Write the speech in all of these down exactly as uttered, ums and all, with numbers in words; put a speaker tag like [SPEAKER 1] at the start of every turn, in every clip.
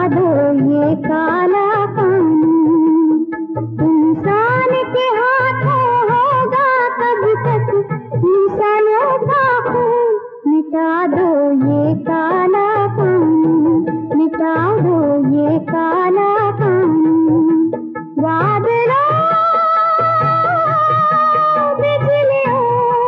[SPEAKER 1] दो ये काला कानून। इंसान के हाथों होगा कब तक इंसानों का खून। मिटा दो ये काला कानून, मिटा दो ये काला कानून। बादलों बिजलियों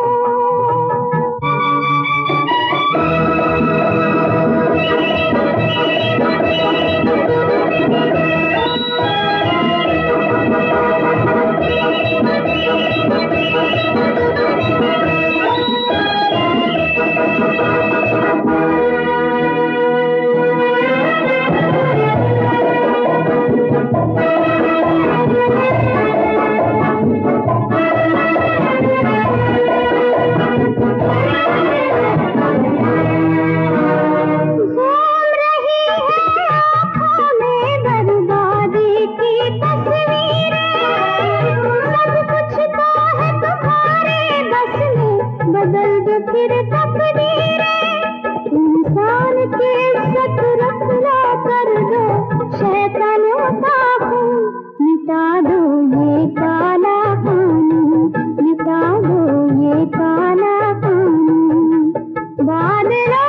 [SPEAKER 1] बदल दो फिर तकदीरें। इंसान की इज्जत रखना कर दो शैतानों का खून। मिटा दो ये काला कानून, मिटा दो ये काला कानून। बादलों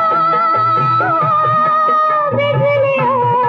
[SPEAKER 1] बिजलियों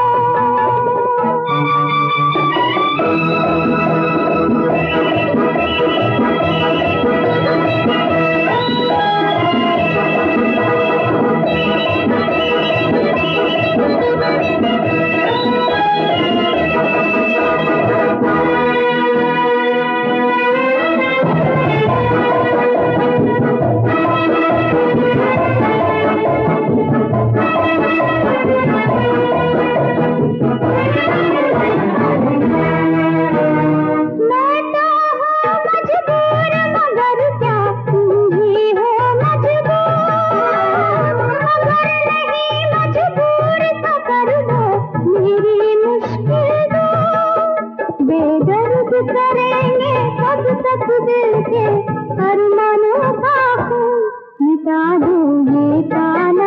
[SPEAKER 1] करेंगे कब तक दिल के अरमानों का खून। मिटा दो ये काला